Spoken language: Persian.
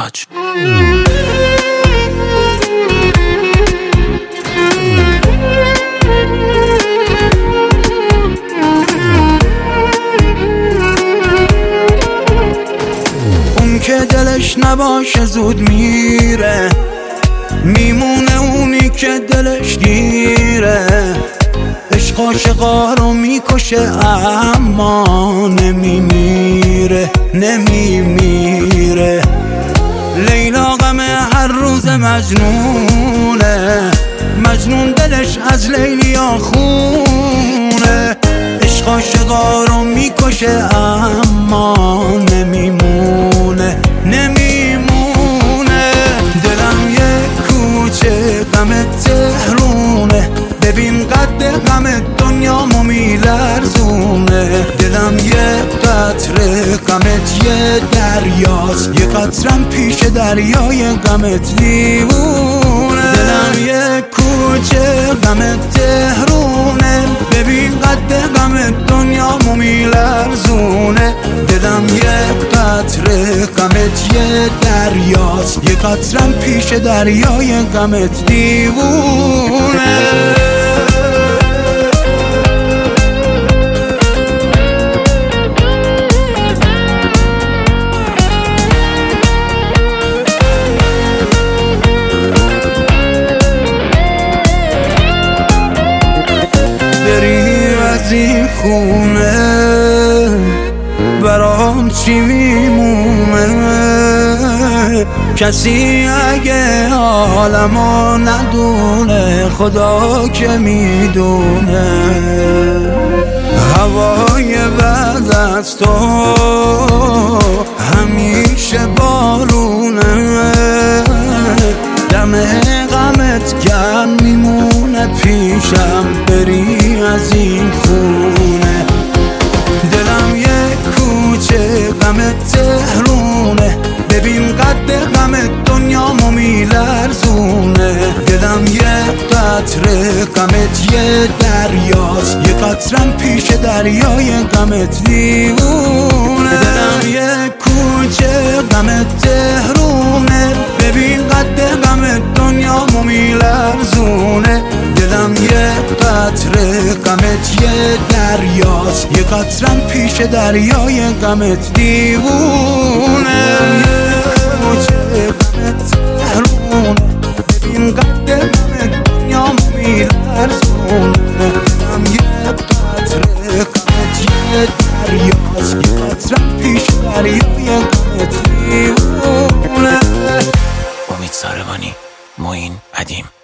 تاج. اون که دلش نباشه زود میره، میمونه اونی که دلش گیره. عشق عاشقا رو میکشه اما نمیمیره، نمیمیره. لیلا غم هر روز مجنونه، مجنون دلش از لیلیا خونه. عشق عاشقا رو میکشه اما نمیمونه، نمیمونه. دلم یه کوچه غم تهرونه، ببین قد غم دنیامو میلرزونه. دلم یه قطره غمت یه دریاست، یه قطرم پیش دریای غمت دیوونه. دلم یه کوچه غم تهرونه، ببین قد غم دنیامو میلرزونه. دلم یه قطره غمت یه دریاست، یه قطرم پیش دریای غمت دیوونه. از این خونه برام چی میمونه؟ کسی اگه عالمو ندونه، خدا که میدونه. هوای بعد از تو همیشه بارونه، دم غمت گرم میمونه پیشم بری از این خونه. دلم یه کوچه غم تهرونه، ببین قد غم دنیامو میلرزونه. دلم یه قطره غمت یه دریاست، یه قطرم پیش دریای غمت دیوونه. دلم یه کوچه غم تهرونه، ببین قد غم دنیامو میلرزونه. دلم یه قطره غمت یه دریاست، یه قطرم پیش دریای غمت دیوونه. کوچه غمت تهرونه، ببین قد غم دنیامو میلرزونه. دلم یه قطره غمت یه دریاست، یه قطرم پیش دریای غمت دیوونه. امید ساربانی، معین ادیم.